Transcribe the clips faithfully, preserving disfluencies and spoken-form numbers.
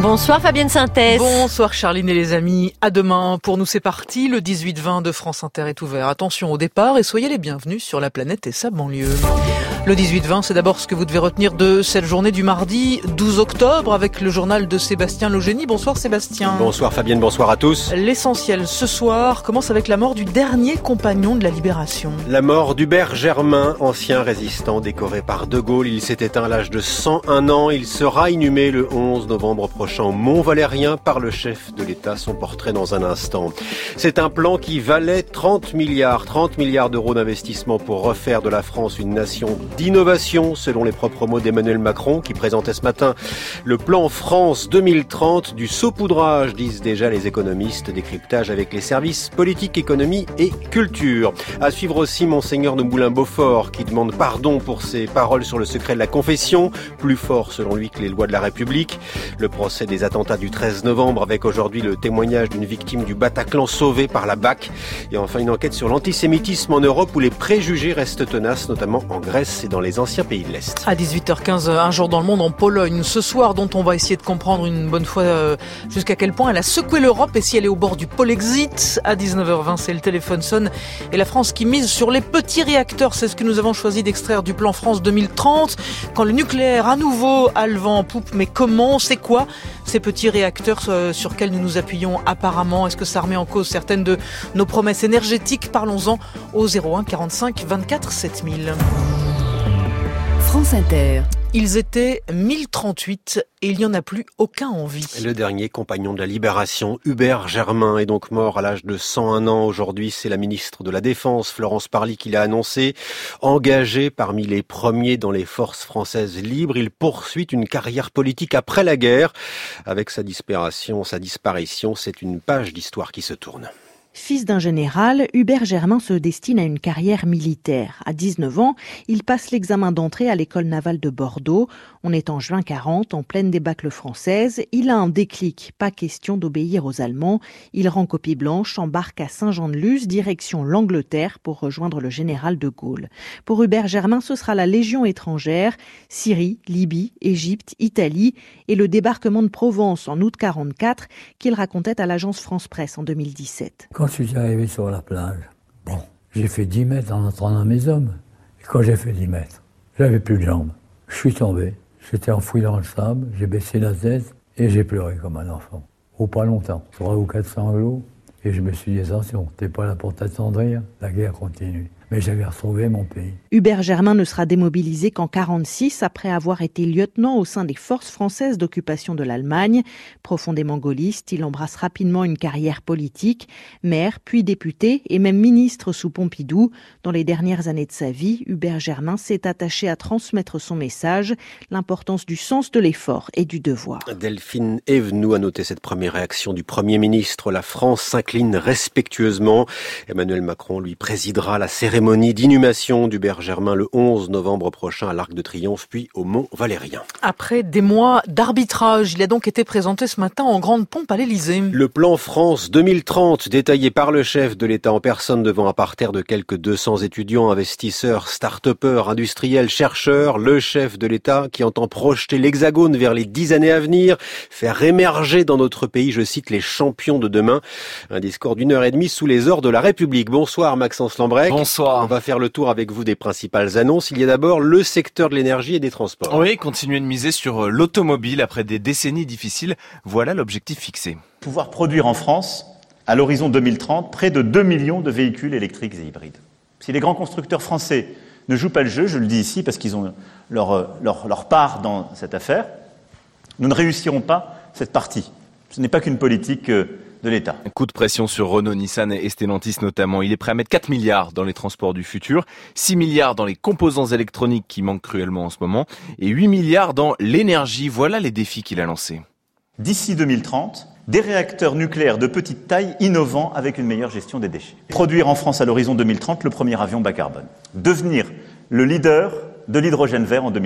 Bonsoir Fabienne Synthèse. Bonsoir Charline et les amis. À demain. Pour nous c'est parti. Le dix-huit vingt de France Inter est ouvert. Attention au départ et soyez les bienvenus sur la planète et sa banlieue. Le dix-huit vingt, c'est d'abord ce que vous devez retenir de cette journée du mardi douze octobre avec le journal de Sébastien Logénie. Bonsoir Sébastien. Bonsoir Fabienne, bonsoir à tous. L'essentiel ce soir commence avec la mort du dernier compagnon de la Libération. La mort d'Hubert Germain, ancien résistant décoré par De Gaulle. Il s'est éteint à l'âge de cent un ans. Il sera inhumé le onze novembre prochain au Mont-Valérien par le chef de l'État. Son portrait dans un instant. C'est un plan qui valait trente milliards, trente milliards d'euros d'investissement pour refaire de la France une nation d'innovation, selon les propres mots d'Emmanuel Macron, qui présentait ce matin le plan France deux mille trente, du saupoudrage, disent déjà les économistes, décryptage avec les services politique, économie et culture. À suivre aussi Monseigneur de Moulin-Beaufort, qui demande pardon pour ses paroles sur le secret de la confession, plus fort selon lui que les lois de la République. Le procès des attentats du treize novembre, avec aujourd'hui le témoignage d'une victime du Bataclan sauvée par la B A C. Et enfin une enquête sur l'antisémitisme en Europe, où les préjugés restent tenaces, notamment en Grèce et dans les anciens pays de l'Est. À dix-huit heures quinze, un jour dans le monde en Pologne. Ce soir, dont on va essayer de comprendre une bonne fois euh, jusqu'à quel point elle a secoué l'Europe et si elle est au bord du Polexit. À dix-neuf heures vingt, c'est le téléphone sonne et la France qui mise sur les petits réacteurs. C'est ce que nous avons choisi d'extraire du plan France deux mille trente. Quand le nucléaire à nouveau a le vent en poupe, mais comment, c'est quoi ces petits réacteurs euh, sur lesquels nous nous appuyons apparemment? Est-ce que ça remet en cause certaines de nos promesses énergétiques? Parlons-en au zéro un quarante-cinq vingt-quatre sept mille. France Inter. Ils étaient mille trente-huit et il n'y en a plus aucun en vie. Le dernier compagnon de la Libération, Hubert Germain, est donc mort à l'âge de cent un ans. Aujourd'hui, c'est la ministre de la Défense, Florence Parly, qui l'a annoncé. Engagé parmi les premiers dans les forces françaises libres, il poursuit une carrière politique après la guerre. Avec sa disparition, sa disparition, c'est une page d'histoire qui se tourne. Fils d'un général, Hubert Germain se destine à une carrière militaire. À dix-neuf ans, il passe l'examen d'entrée à l'école navale de Bordeaux. On est en juin quarante, en pleine débâcle française. Il a un déclic, pas question d'obéir aux Allemands. Il rend copie blanche, embarque à Saint-Jean-de-Luz, direction l'Angleterre pour rejoindre le général de Gaulle. Pour Hubert Germain, ce sera la Légion étrangère, Syrie, Libye, Égypte, Italie et le débarquement de Provence en août quarante-quatre qu'il racontait à l'agence France Presse en deux mille dix-sept. Quand je suis arrivé sur la plage, bon, j'ai fait dix mètres en entrant dans mes hommes. Et quand j'ai fait dix mètres, j'avais plus de jambes. Je suis tombé, j'étais enfoui dans le sable, j'ai baissé la tête et j'ai pleuré comme un enfant. Ou pas longtemps, trois ou quatre sanglots, et je me suis dit, attention, t'es pas là pour t'attendrir, la guerre continue. Mais j'avais retrouvé mon pays. Hubert Germain ne sera démobilisé qu'en quarante-six, après avoir été lieutenant au sein des forces françaises d'occupation de l'Allemagne. Profondément gaulliste, il embrasse rapidement une carrière politique, maire, puis député et même ministre sous Pompidou. Dans les dernières années de sa vie, Hubert Germain s'est attaché à transmettre son message, l'importance du sens de l'effort et du devoir. Delphine Evenou a noté cette première réaction du Premier ministre. La France s'incline respectueusement. Emmanuel Macron lui présidera la cérémonie d'inhumation d'Hubert Germain le onze novembre prochain à l'Arc de Triomphe, puis au Mont-Valérien. Après des mois d'arbitrage, il a donc été présenté ce matin en grande pompe à l'Élysée. Le plan France deux mille trente, détaillé par le chef de l'État en personne devant un parterre de quelques deux cents étudiants, investisseurs, start-upers, industriels, chercheurs. Le chef de l'État qui entend projeter l'Hexagone vers les dix années à venir, faire émerger dans notre pays, je cite, les champions de demain. Un discours d'une heure et demie sous les ors de la République. Bonsoir Maxence Lambrec. Bonsoir. On va faire le tour avec vous des principales annonces. Il y a d'abord le secteur de l'énergie et des transports. Oui, continuer de miser sur l'automobile après des décennies difficiles. Voilà l'objectif fixé. Pouvoir produire en France, à l'horizon deux mille trente, près de deux millions de véhicules électriques et hybrides. Si les grands constructeurs français ne jouent pas le jeu, je le dis ici parce qu'ils ont leur, leur, leur part dans cette affaire, nous ne réussirons pas cette partie. Ce n'est pas qu'une politique de l'État. Un coup de pression sur Renault, Nissan et Stellantis notamment. Il est prêt à mettre quatre milliards dans les transports du futur, six milliards dans les composants électroniques qui manquent cruellement en ce moment et huit milliards dans l'énergie. Voilà les défis qu'il a lancés. D'ici deux mille trente, des réacteurs nucléaires de petite taille innovants avec une meilleure gestion des déchets. Produire en France à l'horizon deux mille trente le premier avion bas carbone. Devenir le leader de l'hydrogène vert en deux mille trente.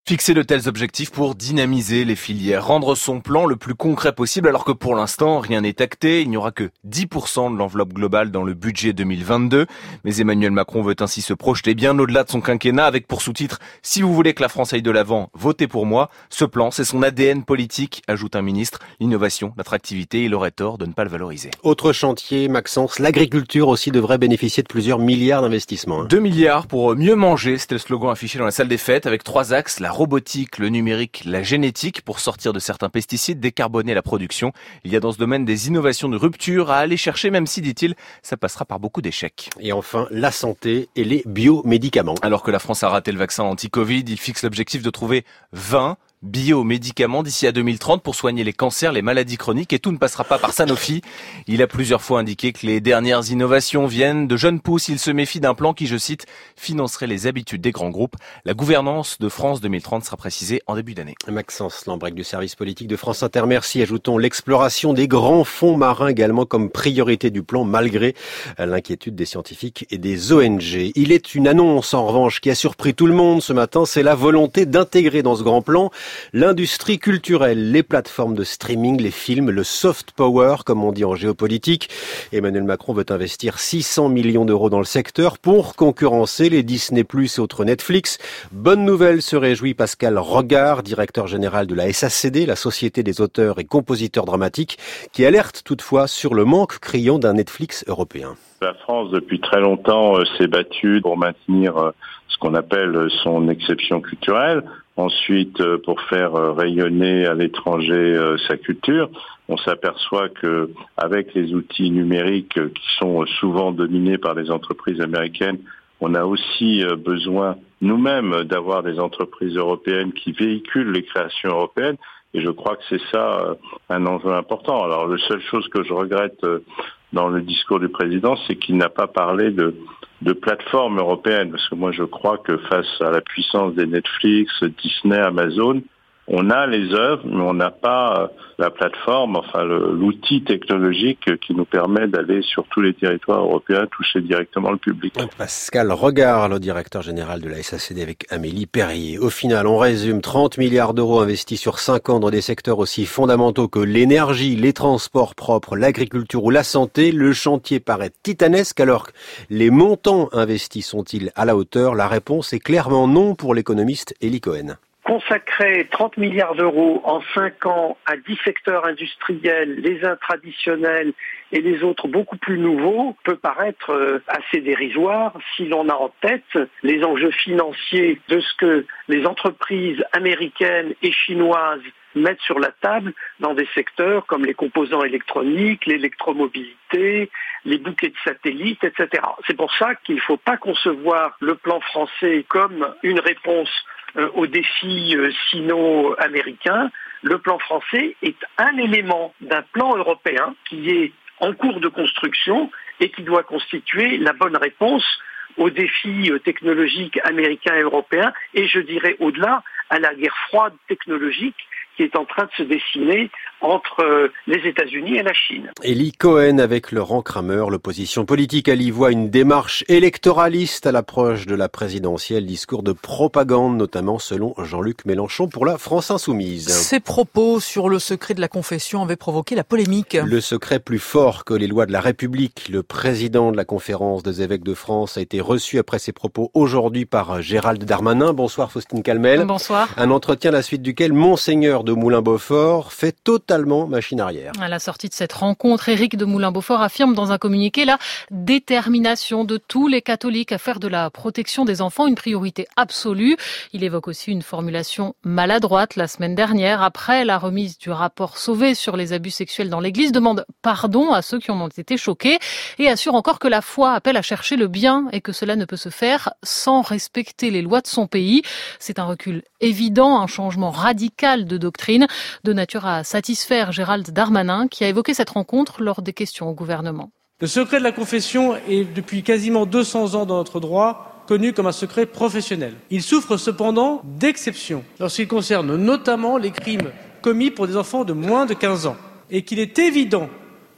Fixer de tels objectifs pour dynamiser les filières, rendre son plan le plus concret possible alors que pour l'instant rien n'est acté. Il n'y aura que dix pour cent de l'enveloppe globale dans le budget deux mille vingt-deux. Mais Emmanuel Macron veut ainsi se projeter bien au-delà de son quinquennat avec pour sous-titre « Si vous voulez que la France aille de l'avant, votez pour moi ». Ce plan, c'est son A D N politique, ajoute un ministre. L'innovation, l'attractivité, il aurait tort de ne pas le valoriser. Autre chantier, Maxence, l'agriculture aussi devrait bénéficier de plusieurs milliards d'investissements. Hein. Deux milliards pour mieux manger, c'était le slogan affiché dans la salle des fêtes avec trois axes, la robotique, le numérique, la génétique pour sortir de certains pesticides, décarboner la production. Il y a dans ce domaine des innovations de rupture à aller chercher, même si, dit-il, ça passera par beaucoup d'échecs. Et enfin, la santé et les biomédicaments. Alors que la France a raté le vaccin anti-Covid, il fixe l'objectif de trouver vingt biomédicaments d'ici à deux mille trente pour soigner les cancers, les maladies chroniques et tout ne passera pas par Sanofi. Il a plusieurs fois indiqué que les dernières innovations viennent de jeunes pousses. Il se méfie d'un plan qui, je cite, financerait les habitudes des grands groupes. La gouvernance de France deux mille trente sera précisée en début d'année. Maxence Lambrec du service politique de France Inter. Merci. Ajoutons l'exploration des grands fonds marins également comme priorité du plan malgré l'inquiétude des scientifiques et des O N G. Il est une annonce en revanche qui a surpris tout le monde ce matin. C'est la volonté d'intégrer dans ce grand plan l'industrie culturelle, les plateformes de streaming, les films, le soft power, comme on dit en géopolitique. Emmanuel Macron veut investir six cents millions d'euros dans le secteur pour concurrencer les Disney plus et autres Netflix. Bonne nouvelle, se réjouit Pascal Regard, directeur général de la S A C D, la Société des auteurs et compositeurs dramatiques, qui alerte toutefois sur le manque criant d'un Netflix européen. La France, depuis très longtemps, s'est battue pour maintenir ce qu'on appelle son exception culturelle. Ensuite, pour faire rayonner à l'étranger sa culture, on s'aperçoit que avec les outils numériques qui sont souvent dominés par les entreprises américaines, on a aussi besoin nous-mêmes d'avoir des entreprises européennes qui véhiculent les créations européennes. Et je crois que c'est ça un enjeu important. Alors, la seule chose que je regrette dans le discours du président, c'est qu'il n'a pas parlé de de plateformes européennes, parce que moi je crois que face à la puissance des Netflix, Disney, Amazon, on a les œuvres, mais on n'a pas la plateforme, enfin le, l'outil technologique qui nous permet d'aller sur tous les territoires européens, toucher directement le public. Pascal Regard, le directeur général de la S A C D avec Amélie Perrier. Au final, on résume trente milliards d'euros investis sur cinq ans dans des secteurs aussi fondamentaux que l'énergie, les transports propres, l'agriculture ou la santé. Le chantier paraît titanesque, alors que les montants investis sont-ils à la hauteur? La réponse est clairement non pour l'économiste Élie Cohen. Consacrer trente milliards d'euros en cinq ans à dix secteurs industriels, les uns traditionnels et les autres beaucoup plus nouveaux, peut paraître assez dérisoire si l'on a en tête les enjeux financiers de ce que les entreprises américaines et chinoises mettent sur la table dans des secteurs comme les composants électroniques, l'électromobilité, les bouquets de satellites, et cetera. C'est pour ça qu'il ne faut pas concevoir le plan français comme une réponse euh, aux défis euh, sino-américains. Le plan français est un élément d'un plan européen qui est en cours de construction et qui doit constituer la bonne réponse aux défis technologiques américains et européens et je dirais au-delà à la guerre froide technologique qui est en train de se dessiner entre les États-Unis et la Chine. Élie Cohen avec Laurent Kramer. L'opposition politique, elle y voit une démarche électoraliste à l'approche de la présidentielle, discours de propagande, notamment selon Jean-Luc Mélenchon pour la France Insoumise. Ces propos sur le secret de la confession avaient provoqué la polémique. Le secret plus fort que les lois de la République. Le président de la conférence des évêques de France a été reçu après ses propos aujourd'hui par Gérald Darmanin. Bonsoir Faustine Calmel. Bonsoir. Un entretien à la suite duquel Monseigneur de Moulin-Beaufort fait totalement machine arrière. À la sortie de cette rencontre, Éric de Moulin-Beaufort affirme dans un communiqué la détermination de tous les catholiques à faire de la protection des enfants une priorité absolue. Il évoque aussi une formulation maladroite la semaine dernière. Après la remise du rapport Sauvé sur les abus sexuels dans l'Église, demande pardon à ceux qui en ont été choqués et assure encore que la foi appelle à chercher le bien et que cela ne peut se faire sans respecter les lois de son pays. C'est un recul évident, un changement radical de doctrine, de nature à satisfaire Gérald Darmanin, qui a évoqué cette rencontre lors des questions au gouvernement. Le secret de la confession est depuis quasiment deux cents ans dans notre droit connu comme un secret professionnel. Il souffre cependant d'exceptions lorsqu'il concerne notamment les crimes commis pour des enfants de moins de quinze ans et qu'il est évident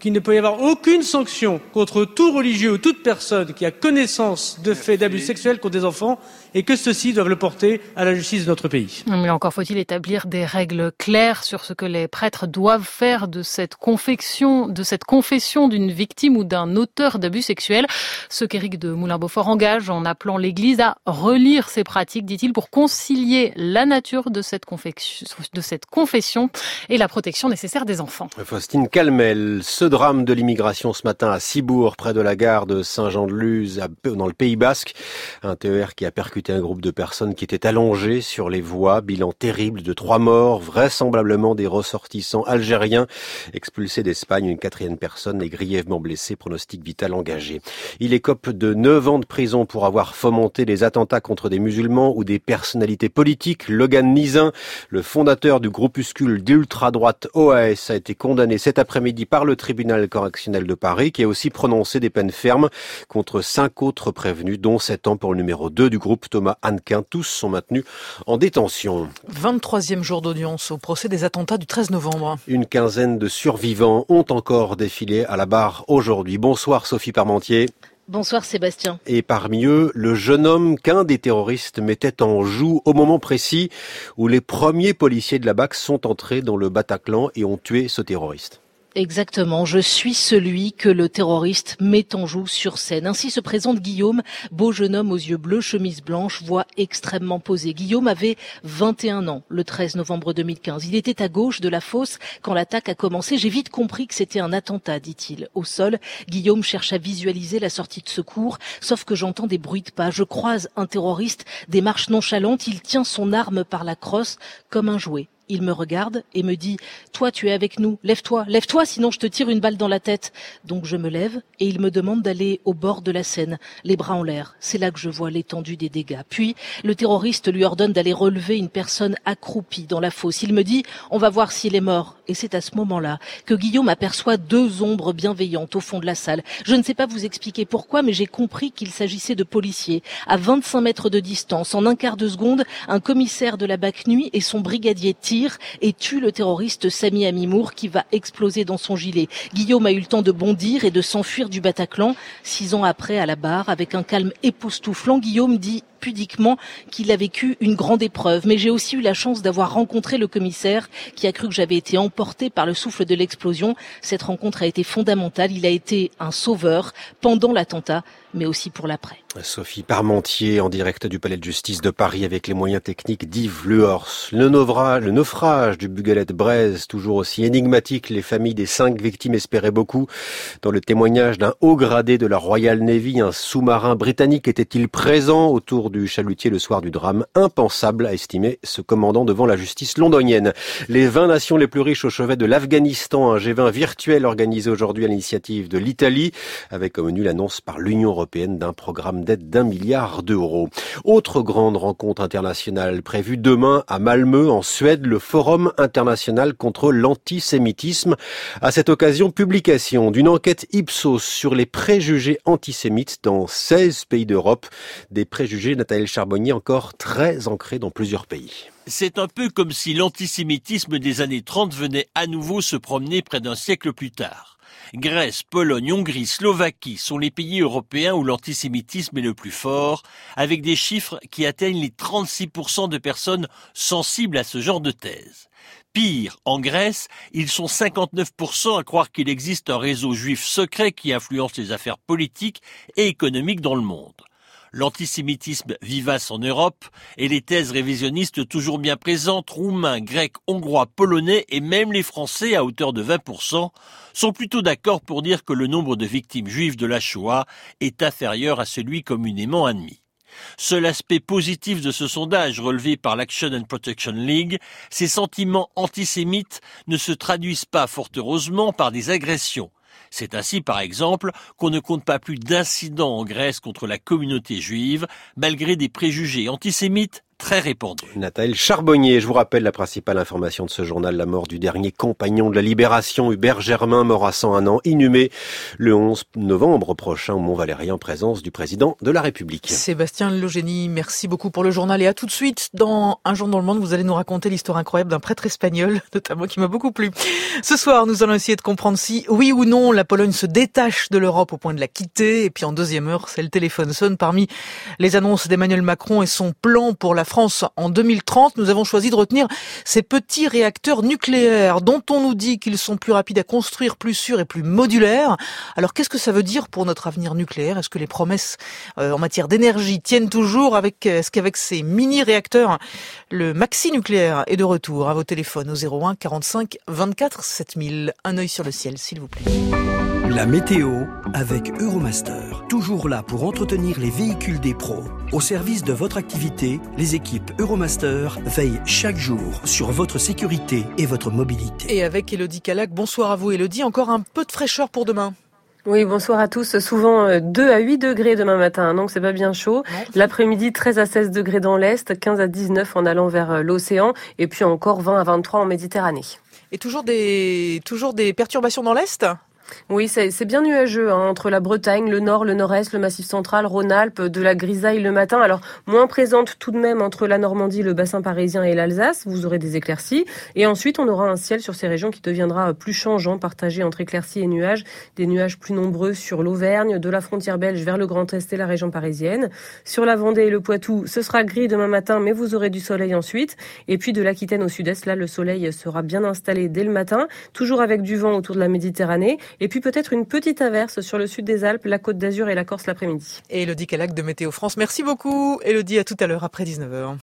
qu'il ne peut y avoir aucune sanction contre tout religieux ou toute personne qui a connaissance de faits d'abus sexuels contre des enfants et que ceux-ci doivent le porter à la justice de notre pays. Mais encore faut-il établir des règles claires sur ce que les prêtres doivent faire de cette confession, de cette confession d'une victime ou d'un auteur d'abus sexuels. Ce qu'Éric de Moulin-Beaufort engage en appelant l'Église à relire ces pratiques, dit-il, pour concilier la nature de cette confession, de cette confession et la protection nécessaire des enfants. Faustine Calmel, ce drame de l'immigration ce matin à Cibourg, près de la gare de Saint-Jean-de-Luz, dans le Pays Basque. Un T E R qui a percuté un groupe de personnes qui étaient allongées sur les voies. Bilan terrible de trois morts, vraisemblablement des ressortissants algériens expulsés d'Espagne. Une quatrième personne est grièvement blessée, pronostic vital engagé. Il écope de neuf ans de prison pour avoir fomenté des attentats contre des musulmans ou des personnalités politiques. Logan Nizin, le fondateur du groupuscule d'ultra-droite O A S, a été condamné cet après-midi par le tribunal correctionnel de Paris, qui a aussi prononcé des peines fermes contre cinq autres prévenus, dont sept ans pour le numéro deux du groupe, Thomas Hannequin. Tous sont maintenus en détention. vingt-troisième jour d'audience au procès des attentats du treize novembre. Une quinzaine de survivants ont encore défilé à la barre aujourd'hui. Bonsoir Sophie Parmentier. Bonsoir Sébastien. Et parmi eux, le jeune homme qu'un des terroristes mettait en joue au moment précis où les premiers policiers de la B A C sont entrés dans le Bataclan et ont tué ce terroriste. Exactement, je suis celui que le terroriste met en joue sur scène. Ainsi se présente Guillaume, beau jeune homme aux yeux bleus, chemise blanche, voix extrêmement posée. Guillaume avait vingt et un ans le treize novembre deux mille quinze. Il était à gauche de la fosse quand l'attaque a commencé. J'ai vite compris que c'était un attentat, dit-il. Au sol, Guillaume cherche à visualiser la sortie de secours, sauf que j'entends des bruits de pas. Je croise un terroriste, démarche nonchalante, il tient son arme par la crosse comme un jouet. Il me regarde et me dit « Toi, tu es avec nous, lève-toi, lève-toi, sinon je te tire une balle dans la tête. » Donc je me lève et il me demande d'aller au bord de la Seine, les bras en l'air. C'est là que je vois l'étendue des dégâts. Puis, le terroriste lui ordonne d'aller relever une personne accroupie dans la fosse. Il me dit « On va voir s'il est mort. » Et c'est à ce moment-là que Guillaume aperçoit deux ombres bienveillantes au fond de la salle. Je ne sais pas vous expliquer pourquoi, mais j'ai compris qu'il s'agissait de policiers. À vingt-cinq mètres de distance, en un quart de seconde, un commissaire de la B A C Nuit et son brigadier tirent et tue le terroriste Sami Amimour qui va exploser dans son gilet. Guillaume a eu le temps de bondir et de s'enfuir du Bataclan. Six ans après, à la barre, avec un calme époustouflant, Guillaume dit pudiquement qu'il a vécu une grande épreuve. Mais j'ai aussi eu la chance d'avoir rencontré le commissaire qui a cru que j'avais été emporté par le souffle de l'explosion. Cette rencontre a été fondamentale. Il a été un sauveur pendant l'attentat, mais aussi pour l'après. Sophie Parmentier en direct du Palais de Justice de Paris avec les moyens techniques d'Yves Luhors. Le naufrage, le naufrage du Bugalette Braise, toujours aussi énigmatique. Les familles des cinq victimes espéraient beaucoup. Dans le témoignage d'un haut gradé de la Royal Navy, un sous-marin britannique était-il présent autour du chalutier le soir du drame? Impensable, a estimé ce commandant devant la justice londonienne. Les vingt nations les plus riches au chevet de l'Afghanistan, un G vingt virtuel organisé aujourd'hui à l'initiative de l'Italie, avec comme menu l'annonce par l'Union européenne d'un programme d'aide d'un milliard d'euros. Autre grande rencontre internationale prévue demain à Malmö, en Suède, le Forum international contre l'antisémitisme. À cette occasion, publication d'une enquête Ipsos sur les préjugés antisémites dans seize pays d'Europe. Des préjugés, Nathalie Charbonnier, encore très ancrés dans plusieurs pays. C'est un peu comme si l'antisémitisme des années trente venait à nouveau se promener près d'un siècle plus tard. Grèce, Pologne, Hongrie, Slovaquie sont les pays européens où l'antisémitisme est le plus fort, avec des chiffres qui atteignent les trente-six pour cent de personnes sensibles à ce genre de thèse. Pire, en Grèce, ils sont cinquante-neuf pour cent à croire qu'il existe un réseau juif secret qui influence les affaires politiques et économiques dans le monde. L'antisémitisme vivace en Europe et les thèses révisionnistes toujours bien présentes, roumains, grecs, hongrois, polonais et même les Français à hauteur de vingt pour cent sont plutôt d'accord pour dire que le nombre de victimes juives de la Shoah est inférieur à celui communément admis. Seul aspect positif de ce sondage relevé par l'Action and Protection League, ces sentiments antisémites ne se traduisent pas fort heureusement par des agressions. C'est ainsi, par exemple, qu'on ne compte pas plus d'incidents en Grèce contre la communauté juive, malgré des préjugés antisémites très répandue. Nathalie Charbonnier, je vous rappelle la principale information de ce journal, la mort du dernier compagnon de la Libération, Hubert Germain, mort à cent un ans, inhumé le onze novembre prochain au Mont-Valérien en présence du président de la République. Sébastien Logénie, merci beaucoup pour le journal et à tout de suite. Dans Un jour dans le monde, vous allez nous raconter l'histoire incroyable d'un prêtre espagnol, notamment qui m'a beaucoup plu. Ce soir, nous allons essayer de comprendre si, oui ou non, la Pologne se détache de l'Europe au point de la quitter. Et puis en deuxième heure, c'est le téléphone sonne. Parmi les annonces d'Emmanuel Macron et son plan pour la France en deux mille trente, nous avons choisi de retenir ces petits réacteurs nucléaires dont on nous dit qu'ils sont plus rapides à construire, plus sûrs et plus modulaires. Alors qu'est-ce que ça veut dire pour notre avenir nucléaire? Est-ce que les promesses euh, en matière d'énergie tiennent toujours? Avec, Est-ce qu'avec ces mini-réacteurs, le maxi nucléaire est de retour? À vos téléphones au zéro un quarante-cinq vingt-quatre sept mille. Un œil sur le ciel, s'il vous plaît. La météo avec Euromaster. Toujours là pour entretenir les véhicules des pros. Au service de votre activité, les équipes Euromaster veillent chaque jour sur votre sécurité et votre mobilité. Et avec Élodie Calac, bonsoir à vous Élodie. Encore un peu de fraîcheur pour demain. Oui, bonsoir à tous. Souvent deux à huit degrés demain matin, donc c'est pas bien chaud. L'après-midi, treize à seize degrés dans l'Est, quinze à dix-neuf en allant vers l'océan, et puis encore vingt à vingt-trois en Méditerranée. Et toujours des, toujours des perturbations dans l'Est ? Oui, c'est, c'est bien nuageux hein, entre la Bretagne, le Nord, le Nord-Est, le Massif central, Rhône-Alpes, de la grisaille le matin. Alors, moins présente tout de même entre la Normandie, le bassin parisien et l'Alsace. Vous aurez des éclaircies. Et ensuite, on aura un ciel sur ces régions qui deviendra plus changeant, partagé entre éclaircies et nuages. Des nuages plus nombreux sur l'Auvergne, de la frontière belge vers le Grand Est et la région parisienne. Sur la Vendée et le Poitou, ce sera gris demain matin, mais vous aurez du soleil ensuite. Et puis de l'Aquitaine au sud-est, là, le soleil sera bien installé dès le matin, toujours avec du vent autour de la Méditerranée. Et puis peut-être une petite averse sur le sud des Alpes, la Côte d'Azur et la Corse l'après-midi. Et Élodie Calac de Météo France. Merci beaucoup Élodie, à tout à l'heure après dix-neuf heures.